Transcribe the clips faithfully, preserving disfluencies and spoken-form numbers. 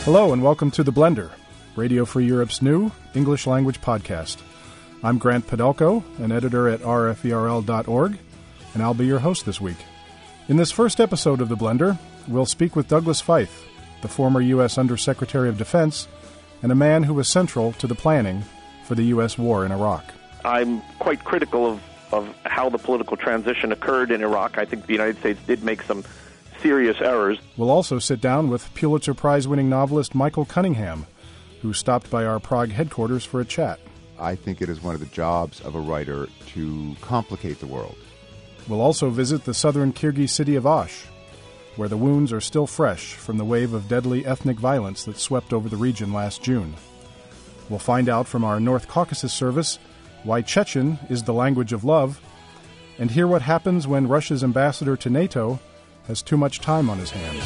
Hello and welcome to The Blender, Radio Free Europe's new English language podcast. I'm Grant Podelko, an editor at r f e r l dot org, and I'll be your host this week. In this first episode of The Blender, we'll speak with Douglas Feith, the former U S Undersecretary of Defense and a man who was central to the planning for the U S war in Iraq. I'm quite critical of, of how the political transition occurred in Iraq. I think the United States did make some serious errors. We'll also sit down with Pulitzer Prize-winning novelist Michael Cunningham, who stopped by our Prague headquarters for a chat. I think it is one of the jobs of a writer to complicate the world. We'll also visit the southern Kyrgyz city of Osh, where the wounds are still fresh from the wave of deadly ethnic violence that swept over the region last June. We'll find out from our North Caucasus service why Chechen is the language of love, and hear what happens when Russia's ambassador to NATO has too much time on his hands.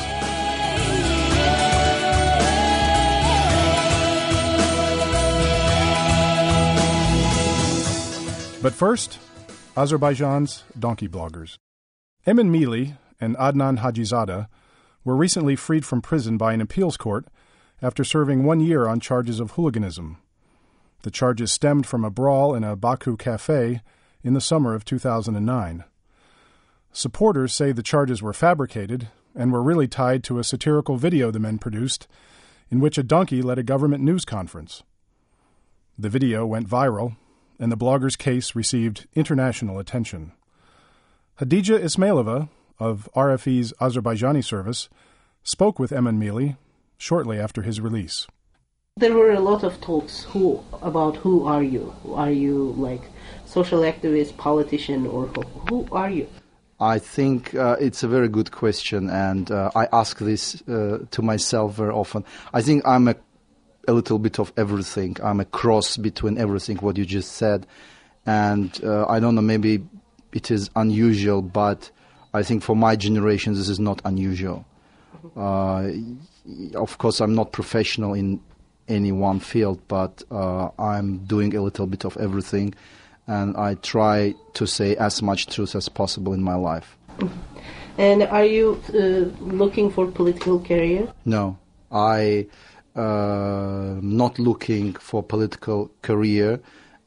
But first, Azerbaijan's donkey bloggers. Emin Mili and Adnan Hajizadeh were recently freed from prison by an appeals court after serving one year on charges of hooliganism. The charges stemmed from a brawl in a Baku cafe in the summer of two thousand nine. Supporters say the charges were fabricated and were really tied to a satirical video the men produced in which a donkey led a government news conference. The video went viral, and the blogger's case received international attention. Hadija Ismailova of R F E's Azerbaijani service spoke with Emin Mili shortly after his release. There were a lot of talks who about who are you? Are you like social activist, politician, or who, who are you? I think uh, it's a very good question, and uh, I ask this uh, to myself very often. I think I'm a, a little bit of everything. I'm a cross between everything what you just said, and uh, I don't know, maybe it is unusual, but I think for my generation this is not unusual. Uh, of course, I'm not professional in any one field, but uh, I'm doing a little bit of everything. And I try to say as much truth as possible in my life. And are you uh, looking for political career? No, I uh, not looking for political career,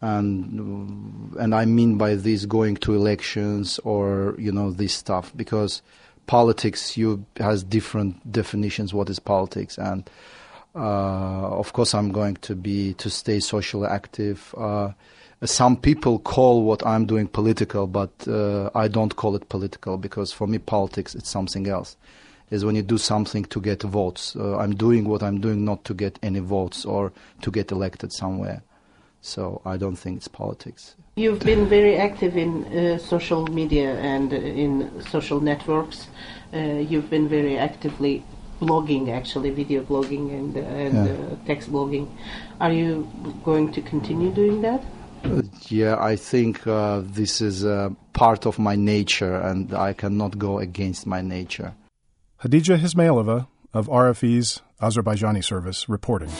and and I mean by this going to elections or you know this stuff, because politics you has different definitions. What is politics? And uh, of course I'm going to be to stay socially active. Uh, Some people call what I'm doing political, but uh, I don't call it political, because for me politics it's something else. It's when you do something to get votes. Uh, I'm doing what I'm doing not to get any votes or to get elected somewhere. So I don't think it's politics. You've been very active in uh, social media and uh, in social networks. Uh, you've been very actively blogging, actually, video blogging and, uh, and yeah. uh, text blogging. Are you going to continue doing that? Uh, yeah, I think uh, this is uh, part of my nature, and I cannot go against my nature. Hadija Ismailova of R F E's Azerbaijani service reporting.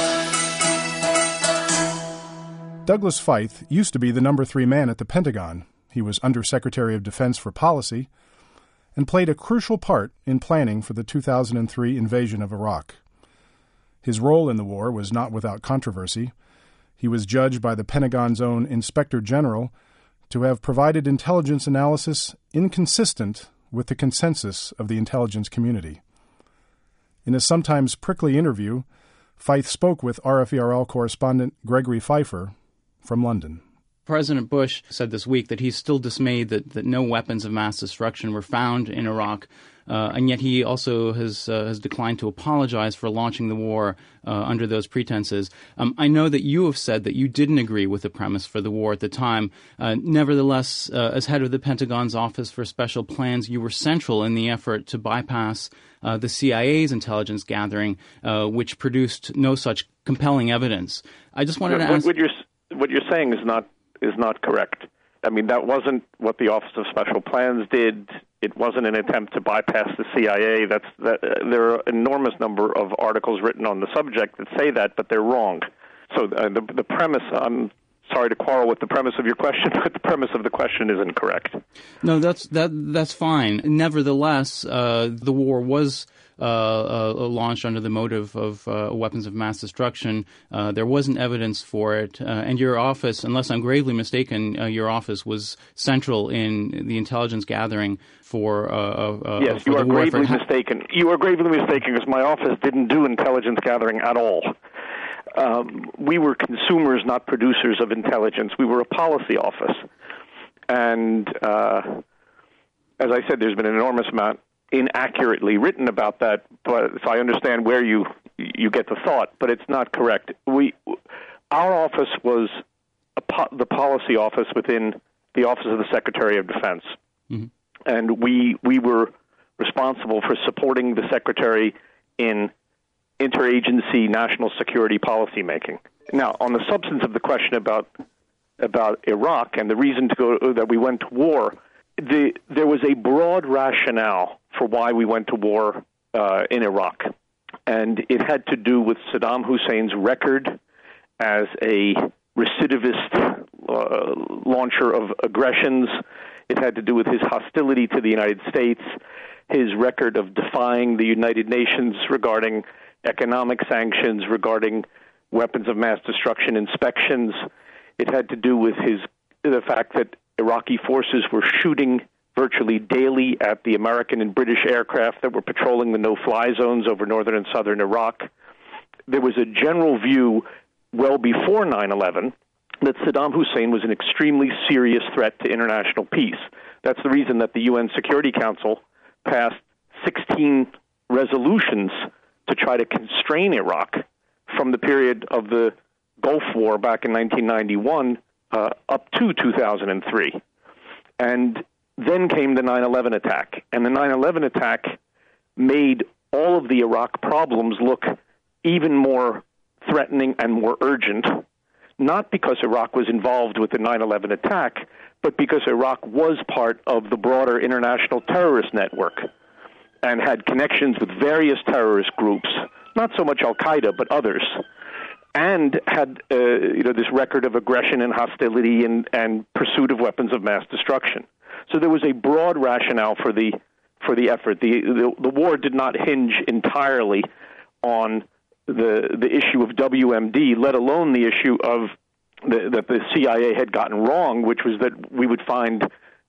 Douglas Feith used to be the number three man at the Pentagon. He was Undersecretary of Defense for Policy and played a crucial part in planning for the two thousand three invasion of Iraq. His role in the war was not without controversy. He was judged by the Pentagon's own Inspector General to have provided intelligence analysis inconsistent with the consensus of the intelligence community. In a sometimes prickly interview, Feith spoke with R F E R L correspondent Gregory Pfeiffer from London. President Bush said this week that he's still dismayed that, that no weapons of mass destruction were found in Iraq, uh, and yet he also has uh, has declined to apologize for launching the war uh, under those pretenses. Um, I know that you have said that you didn't agree with the premise for the war at the time. Uh, nevertheless, uh, as head of the Pentagon's Office for Special Plans, you were central in the effort to bypass uh, the C I A's intelligence gathering, uh, which produced no such compelling evidence. I just wanted what, to ask... What you're, what you're saying is not is not correct. I mean, that wasn't what the Office of Special Plans did. It wasn't an attempt to bypass the C I A. That's that. Uh, there are an enormous number of articles written on the subject that say that, but they're wrong. So uh, the the premise, I'm sorry to quarrel with the premise of your question, but the premise of the question is incorrect. No, that's that that's fine. Nevertheless, uh, the war was uh, uh, launched under the motive of uh, weapons of mass destruction. Uh, there wasn't evidence for it, uh, and your office, unless I'm gravely mistaken, uh, your office was central in the intelligence gathering for. Uh, uh, yes, for you the are war gravely effort. mistaken. You are gravely mistaken because my office didn't do intelligence gathering at all. Um, we were consumers, not producers of intelligence. We were a policy office. And uh, as I said, there's been an enormous amount inaccurately written about that, but so I understand where you you get the thought, but it's not correct. We, our office was a po- the policy office within the Office of the Secretary of Defense. Mm-hmm. And we we were responsible for supporting the Secretary in interagency national security policy making. Now, on the substance of the question about about Iraq and the reason to go that we went to war, the, there was a broad rationale for why we went to war uh, in Iraq, and it had to do with Saddam Hussein's record as a recidivist uh, launcher of aggressions. It had to do with his hostility to the United States, his record of defying the United Nations regarding economic sanctions, regarding weapons of mass destruction inspections. It had to do with his the fact that Iraqi forces were shooting virtually daily at the American and British aircraft that were patrolling the no-fly zones over northern and southern Iraq. There was a general view well before nine eleven that Saddam Hussein was an extremely serious threat to international peace. That's the reason that the U N Security Council passed sixteen resolutions to try to constrain Iraq from the period of the Gulf War back in nineteen ninety-one uh, up to two thousand three. And then came the nine eleven attack. And the nine eleven attack made all of the Iraq problems look even more threatening and more urgent, not because Iraq was involved with the nine eleven attack, but because Iraq was part of the broader international terrorist network and had connections with various terrorist groups, not so much Al-Qaeda, but others, and had uh, you know this record of aggression and hostility and, and pursuit of weapons of mass destruction. So there was a broad rationale for the for the effort. The the, the war did not hinge entirely on the the issue of W M D, let alone the issue of the, that the C I A had gotten wrong, which was that we would find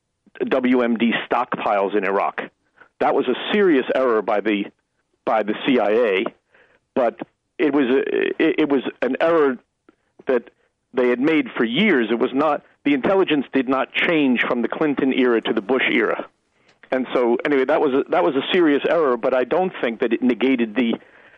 W M D stockpiles in Iraq. That was a serious error by the by the C I A, but it was a, it, it was an error that they had made for years. It was not the intelligence did not change from the Clinton era to the Bush era, and so anyway, that was a, that was a serious error. But I don't think that it negated the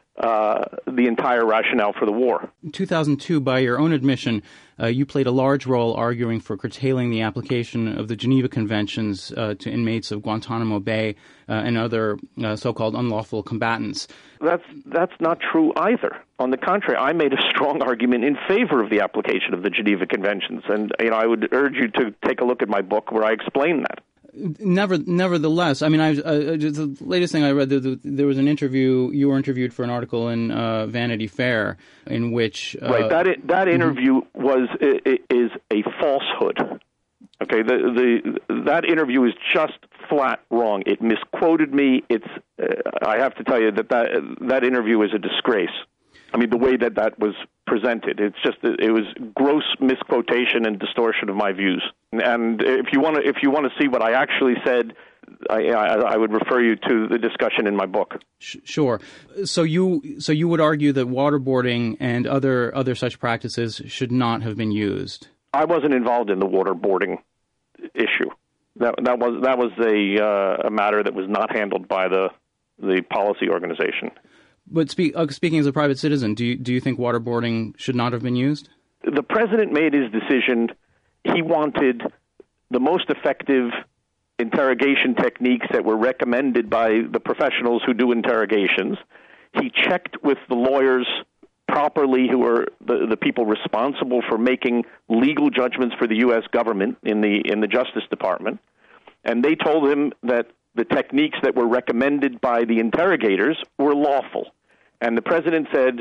uh, the entire rationale for the war. In two thousand two, by your own admission, uh, you played a large role arguing for curtailing the application of the Geneva Conventions uh, to inmates of Guantanamo Bay uh, and other uh, so-called unlawful combatants. That's that's not true either. On the contrary, I made a strong argument in favor of the application of the Geneva Conventions, and you know I would urge you to take a look at my book where I explain that. Never, nevertheless, I mean, I, uh, the latest thing I read, the, the, there was an interview. You were interviewed for an article in uh, Vanity Fair, in which uh, right that that interview mm-hmm. was is a falsehood. Okay, the the that interview is just flat wrong. It misquoted me. It's uh, I have to tell you that, that that interview is a disgrace. I mean, the way that that was presented, it's just it was gross misquotation and distortion of my views. And if you want to, if you want to see what I actually said, I, I, I would refer you to the discussion in my book. Sure. So you so you would argue that waterboarding and other other such practices should not have been used. I wasn't involved in the waterboarding issue. That that was that was a uh, a matter that was not handled by the the policy organization. But speak, uh, speaking as a private citizen, do you, do you think waterboarding should not have been used? The president made his decision. He wanted the most effective interrogation techniques that were recommended by the professionals who do interrogations. He checked with the lawyers properly, who are the, the people responsible for making legal judgments for the U S government in the in the Justice Department, and they told him that the techniques that were recommended by the interrogators were lawful. And the president said,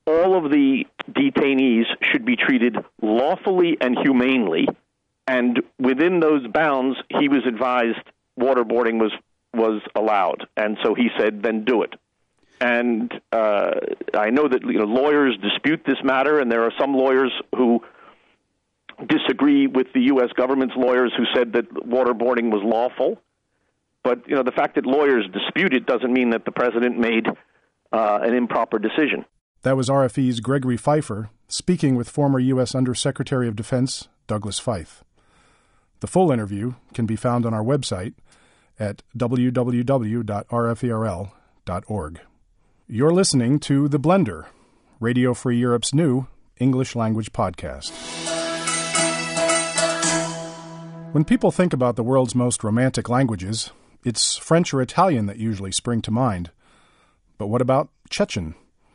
all of the detainees should be treated lawfully and humanely, and within those bounds, he was advised waterboarding was, was allowed. And so he said, then do it. And uh, I know that you know, lawyers dispute this matter, and there are some lawyers who disagree with the U S government's lawyers who said that waterboarding was lawful. But you know, the fact that lawyers dispute it doesn't mean that the president made uh, an improper decision. That was R F E's Gregory Pfeiffer speaking with former U S Undersecretary of Defense Douglas Feith. The full interview can be found on our website at w w w dot r f e r l dot org. You're listening to The Blender, Radio Free Europe's new English language podcast. When people think about the world's most romantic languages, it's French or Italian that usually spring to mind. But what about Chechen?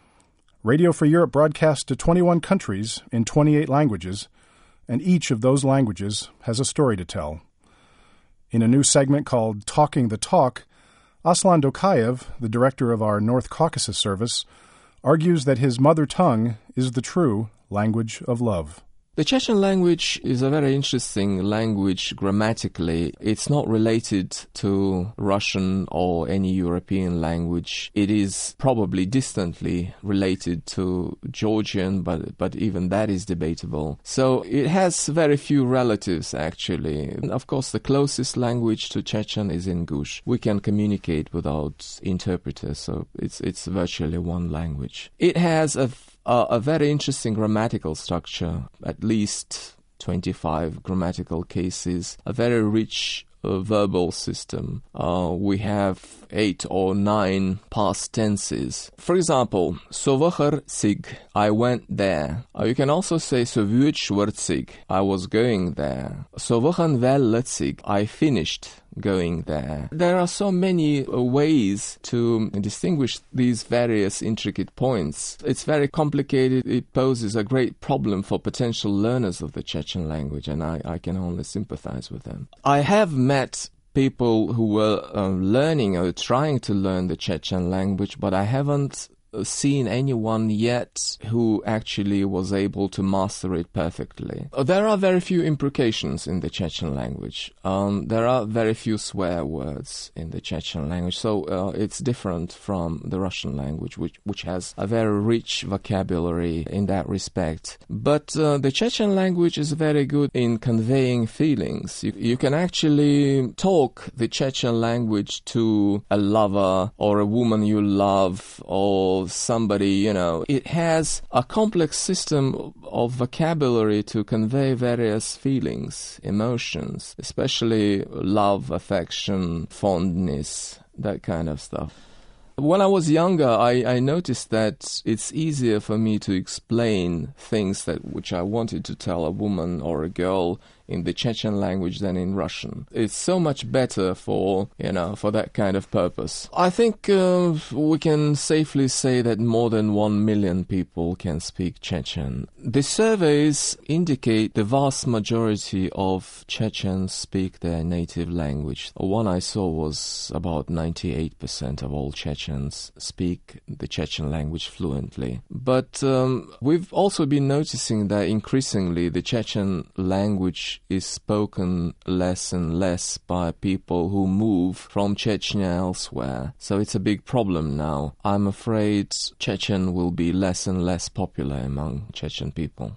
Radio Free Europe broadcasts to twenty-one countries in twenty-eight languages, and each of those languages has a story to tell. In a new segment called Talking the Talk, Aslan Dokayev, the director of our North Caucasus service, argues that his mother tongue is the true language of love. The Chechen language is a very interesting language grammatically. It's not related to Russian or any European language. It is probably distantly related to Georgian, but, but even that is debatable. So it has very few relatives, actually. And of course, the closest language to Chechen is Ingush. We can communicate without interpreters, so it's, it's virtually one language. It has a Uh, a very interesting grammatical structure, at least twenty-five grammatical cases, a very rich uh, verbal system. Uh, we have eight or nine past tenses. For example, sovacher sig, I went there. Uh, you can also say sovuchwartsig, I was going there. Sovachan velletzig, I finished going there. There are so many uh, ways to distinguish these various intricate points. It's very complicated. It poses a great problem for potential learners of the Chechen language, and I, I can only sympathize with them. I have met people who were uh, learning or trying to learn the Chechen language, but I haven't seen anyone yet who actually was able to master it perfectly. There are very few imprecations in the Chechen language. Um, there are very few swear words in the Chechen language, so uh, it's different from the Russian language, which, which has a very rich vocabulary in that respect. But uh, the Chechen language is very good in conveying feelings. You, you can actually talk the Chechen language to a lover or a woman you love or somebody, you know. It has a complex system of vocabulary to convey various feelings, emotions, especially love, affection, fondness, that kind of stuff. When I was younger, I, I noticed that it's easier for me to explain things that which I wanted to tell a woman or a girl in the Chechen language than in Russian. It's so much better for, you know, for that kind of purpose. I think uh, we can safely say that more than one million people can speak Chechen. The surveys indicate the vast majority of Chechens speak their native language. One I saw was about ninety-eight percent of all Chechens speak the Chechen language fluently. But um, we've also been noticing that increasingly the Chechen language is spoken less and less by people who move from Chechnya elsewhere. So it's a big problem now. I'm afraid Chechen will be less and less popular among Chechen people.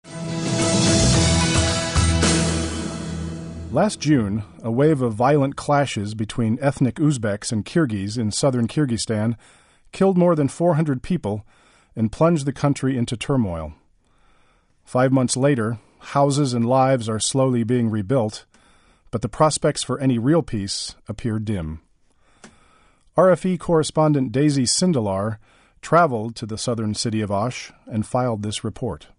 Last June, a wave of violent clashes between ethnic Uzbeks and Kyrgyz in southern Kyrgyzstan killed more than four hundred people and plunged the country into turmoil. Five months later, houses and lives are slowly being rebuilt, but the prospects for any real peace appear dim. R F E correspondent Daisy Sindelar traveled to the southern city of Osh and filed this report.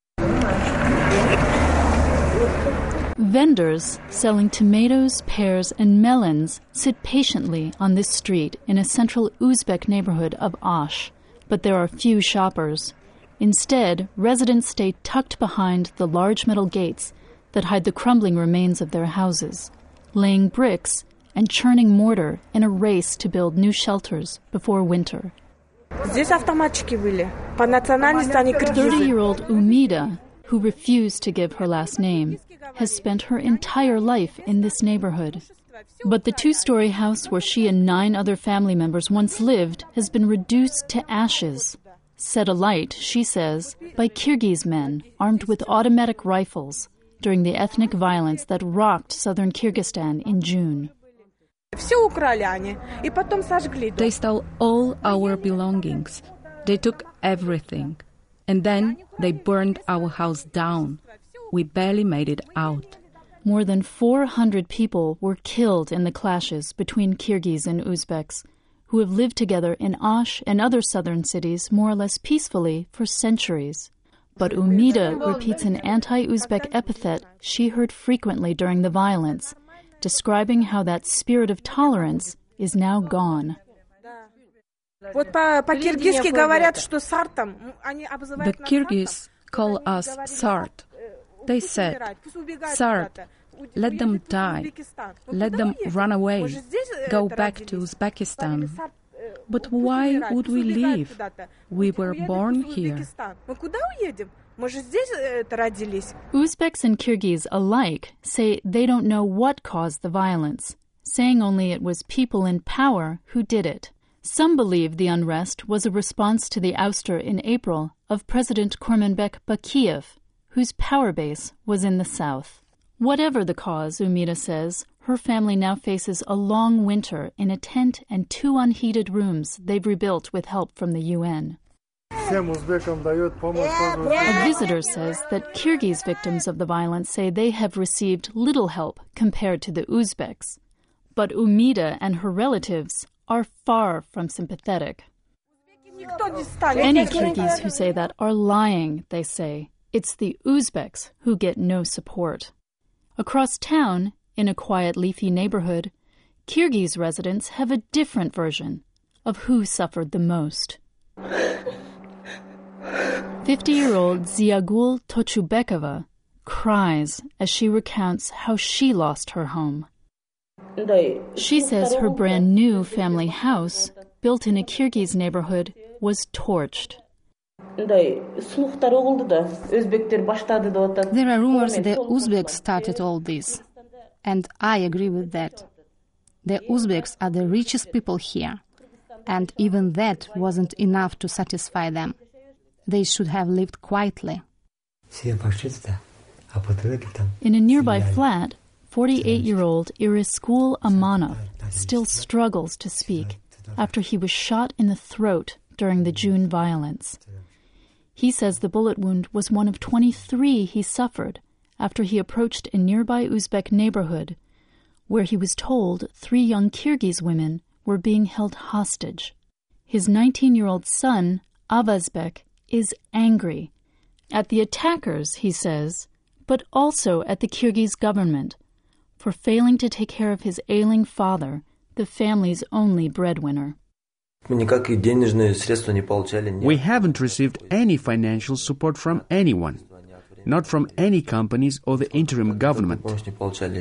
Vendors selling tomatoes, pears, and melons sit patiently on this street in a central Uzbek neighborhood of Osh, but there are few shoppers. Instead, residents stay tucked behind the large metal gates that hide the crumbling remains of their houses, laying bricks and churning mortar in a race to build new shelters before winter. Здесь автоматчики были. thirty-year-old Umida, who refused to give her last name, has spent her entire life in this neighborhood. But the two-story house where she and nine other family members once lived has been reduced to ashes. Set alight, she says, by Kyrgyz men armed with automatic rifles during the ethnic violence that rocked southern Kyrgyzstan in June. They stole all our belongings. They took everything. And then they burned our house down. We barely made it out. More than four hundred people were killed in the clashes between Kyrgyz and Uzbeks, who have lived together in Osh and other southern cities more or less peacefully for centuries. But Umida repeats an anti-Uzbek epithet she heard frequently during the violence, describing how that spirit of tolerance is now gone. The Kyrgyz call us Sart. They said, Sart, let them die, let them run away, go back to Uzbekistan. But why would we leave? We were born here. Uzbeks and Kyrgyz alike say they don't know what caused the violence, saying only it was people in power who did it. Some believe the unrest was a response to the ouster in April of President Kurmanbek Bakiev, whose power base was in the south. Whatever the cause, Umida says, her family now faces a long winter in a tent and two unheated rooms they've rebuilt with help from the U N. A visitor says that Kyrgyz victims of the violence say they have received little help compared to the Uzbeks. But Umida and her relatives are far from sympathetic. Any Kyrgyz who say that are lying, they say. It's the Uzbeks who get no support. Across town, in a quiet, leafy neighborhood, Kyrgyz residents have a different version of who suffered the most. fifty-year-old Ziagul Tochubekova cries as she recounts how she lost her home. She says her brand-new family house, built in a Kyrgyz neighborhood, was torched. There are rumors the Uzbeks started all this, and I agree with that. The Uzbeks are the richest people here, and even that wasn't enough to satisfy them. They should have lived quietly. In a nearby flat, forty-eight-year-old Iriskul Amanov still struggles to speak after he was shot in the throat during the June violence. He says the bullet wound was one of twenty-three he suffered after he approached a nearby Uzbek neighborhood where he was told three young Kyrgyz women were being held hostage. His nineteen-year-old son, Avazbek, is angry at the attackers, he says, but also at the Kyrgyz government for failing to take care of his ailing father, the family's only breadwinner. We haven't received any financial support from anyone, not from any companies or the interim government. Back in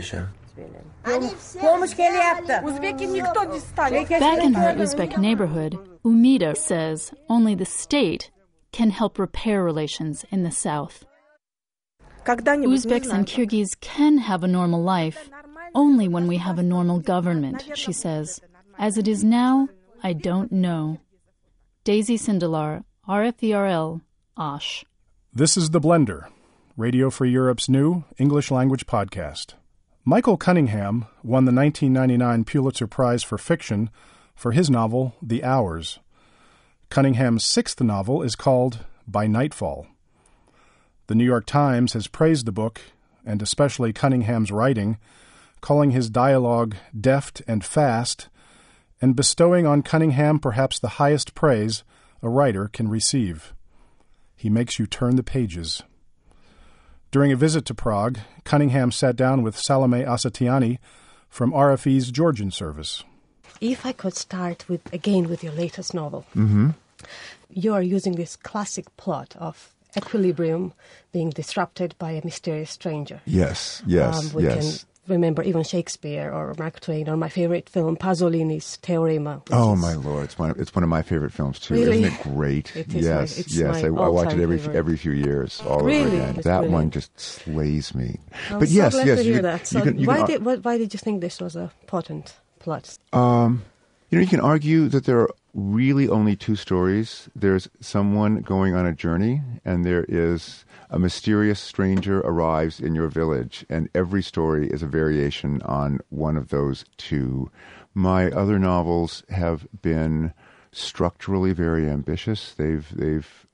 her Uzbek neighborhood, Umida says only the state can help repair relations in the south. Uzbeks and Kyrgyz can have a normal life only when we have a normal government, she says. As it is now, I don't know. Daisy Sindelar, R F E R L, Osh. This is The Blender, Radio Free Europe's new English-language podcast. Michael Cunningham won the nineteen ninety-nine Pulitzer Prize for Fiction for his novel, The Hours. Cunningham's sixth novel is called By Nightfall. The New York Times has praised the book, and especially Cunningham's writing, calling his dialogue deft and fast, and bestowing on Cunningham perhaps the highest praise a writer can receive. He makes you turn the pages. During a visit to Prague, Cunningham sat down with Salome Asatiani from R F E's Georgian service. If I could start with again with your latest novel. Mm-hmm. You are using this classic plot of equilibrium being disrupted by a mysterious stranger. Yes, yes, um, we yes. can remember even Shakespeare or Mark Twain or my favorite film, Pasolini's Teorema. Oh, my Lord. It's one of, it's one of my favorite films, too. Really? Isn't it great? It is yes, my, it's yes. my I, I watch it every favorite. every few years, all Really? over again. It's That brilliant. one just slays me. I'm but so yes, glad yes. to you hear can- that. So you can- you why, can- did, why, why did you think this was a potent plot? Um, you know, you can argue that there are really only two stories. There's someone going on a journey, and there is a mysterious stranger arrives in your village, and every story is a variation on one of those two. My other novels have been structurally very ambitious. They've they've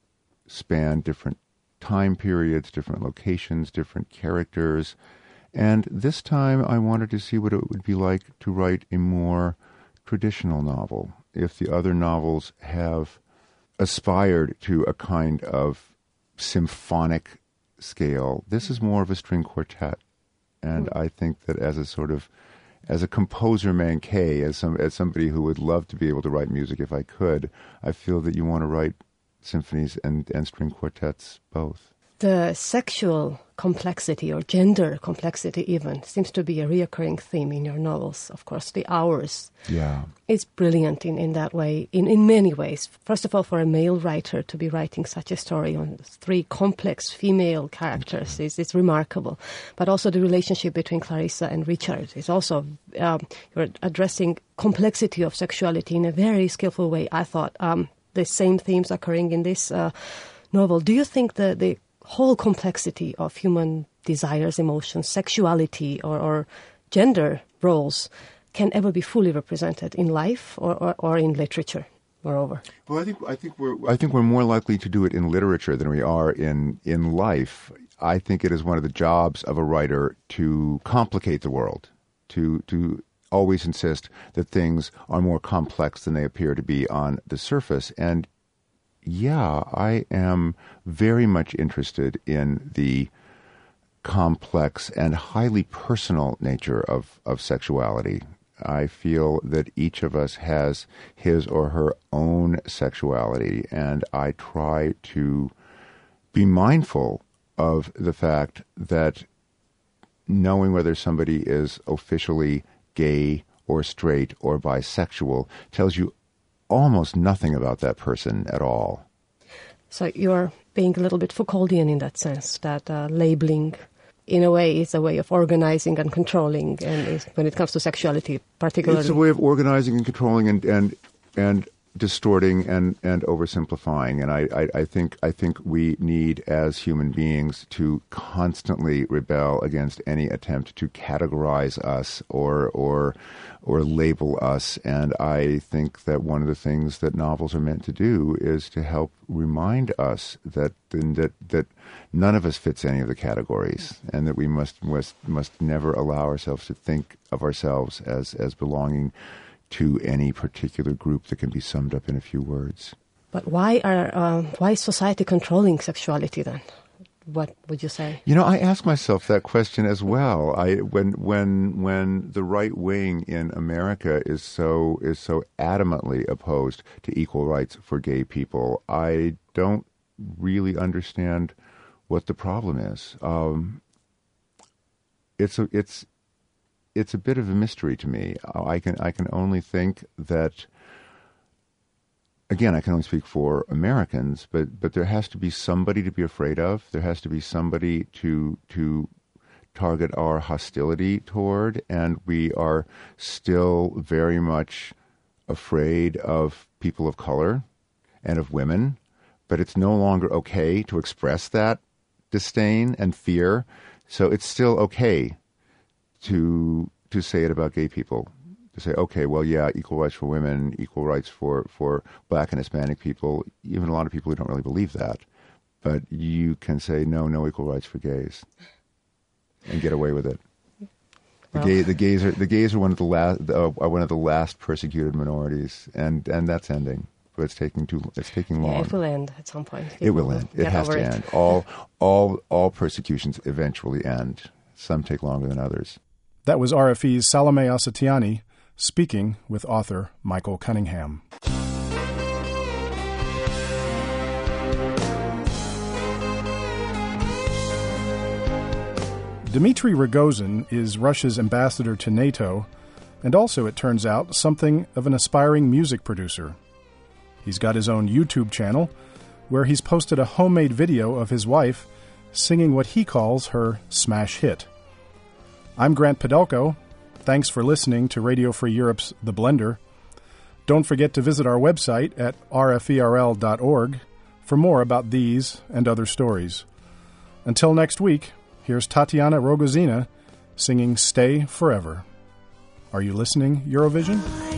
spanned different time periods, different locations, different characters. And this time I wanted to see what it would be like to write a more traditional novel. If the other novels have aspired to a kind of symphonic scale, this is more of a string quartet. And I think that as a sort of, as a composer manqué, as some as somebody who would love to be able to write music if I could, I feel that you want to write symphonies and, and string quartets both. The sexual complexity or gender complexity even seems to be a reoccurring theme in your novels. Of course, the hours. Yeah. It's brilliant in, in that way, in, in many ways. First of all, for a male writer to be writing such a story on three complex female characters is, is remarkable. But also the relationship between Clarissa and Richard is also, um, you're addressing complexity of sexuality in a very skillful way. I thought um, the same themes occurring in this uh, novel. Do you think the, the whole complexity of human desires, emotions, sexuality, or, or gender roles can ever be fully represented in life or, or, or in literature, moreover? Well, I think I think we're I think we're more likely to do it in literature than we are in in life. I think it is one of the jobs of a writer to complicate the world, to to always insist that things are more complex than they appear to be on the surface. And yeah, I am very much interested in the complex and highly personal nature of, of sexuality. I feel that each of us has his or her own sexuality, and I try to be mindful of the fact that knowing whether somebody is officially gay or straight or bisexual tells you almost nothing about that person at all. So you're being a little bit Foucauldian in that sense, that uh, labeling, in a way, is a way of organizing and controlling, and is, when it comes to sexuality, particularly. It's a way of organizing and controlling and and, and distorting and, and oversimplifying. And I, I, I think I think we need, as human beings, to constantly rebel against any attempt to categorize us or or or label us. And I think that one of the things that novels are meant to do is to help remind us that that that none of us fits any of the categories, and that we must must must never allow ourselves to think of ourselves as as belonging to any particular group that can be summed up in a few words. But why are uh, why is society controlling sexuality then? What would you say? You know, I ask myself that question as well. I when when when the right wing in America is so is so adamantly opposed to equal rights for gay people, I don't really understand what the problem is. Um, it's a it's. It's a bit of a mystery to me. I can I can only think that, again, I can only speak for Americans, but, but there has to be somebody to be afraid of. There has to be somebody to to target our hostility toward, and we are still very much afraid of people of color and of women, but it's no longer okay to express that disdain and fear, so it's still okay to to say it about gay people, to say, okay, well, yeah, equal rights for women, equal rights for, for black and Hispanic people, even a lot of people who don't really believe that. But you can say, no, no equal rights for gays, and get away with it. The, Well. gay, the gays are the gays are one of the last uh, are one of the last persecuted minorities, and, and that's ending. But it's taking too it's taking long. Yeah, it will end at some point. It will end. It Get has over to it. end. All all all persecutions eventually end. Some take longer than others. That was R F E's Salome Asatiani speaking with author Michael Cunningham. Dmitry Rogozin is Russia's ambassador to NATO, and also, it turns out, something of an aspiring music producer. He's got his own YouTube channel, where he's posted a homemade video of his wife singing what he calls her smash hit. I'm Grant Podelko. Thanks for listening to Radio Free Europe's The Blender. Don't forget to visit our website at r f e r l dot org for more about these and other stories. Until next week, here's Tatiana Rogozina singing Stay Forever. Are you listening, Eurovision?